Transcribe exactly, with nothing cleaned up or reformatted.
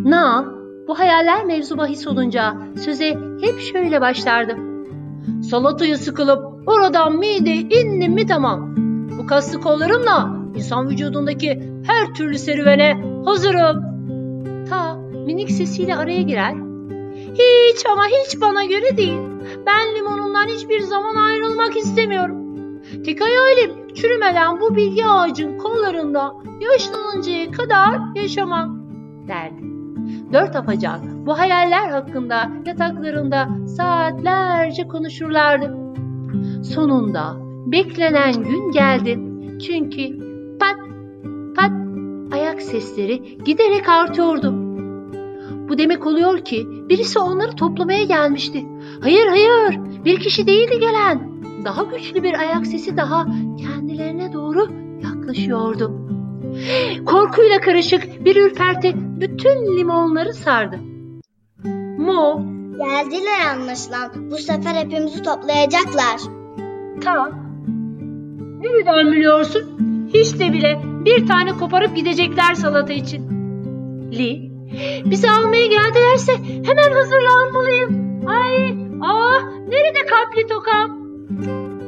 Na, bu hayaller mevzu bahis olunca söze hep şöyle başlardı. Salatayı sıkılıp oradan mide indim mi tamam. Bu kaslı kollarımla insan vücudundaki her türlü serüvene hazırım. Ta minik sesiyle araya girer. Hiç ama hiç bana göre değil. Ben limonundan hiçbir zaman ayrılmak istemiyorum. Tek hayalim çürümeden bu bilgi ağacın kollarında yaşlanıncaya kadar yaşamak derdi. Dört afacan bu hayaller hakkında yataklarında saatlerce konuşurlardı. Sonunda beklenen gün geldi. Çünkü pat pat ayak sesleri giderek artıyordu. Bu demek oluyor ki birisi onları toplamaya gelmişti. Hayır hayır, bir kişi değildi gelen. Daha güçlü bir ayak sesi daha kendilerine doğru yaklaşıyordu. Korkuyla karışık bir ürperti bütün limonları sardı. Mo, geldiler anlaşılan. Bu sefer hepimizi toplayacaklar. Ta, nereden biliyorsun? Hiç de bile bir tane koparıp gidecekler salata için. Li, bizi almaya geldilerse hemen hazırlanmalıyım. Ay, ah, nerede kalpli tokam?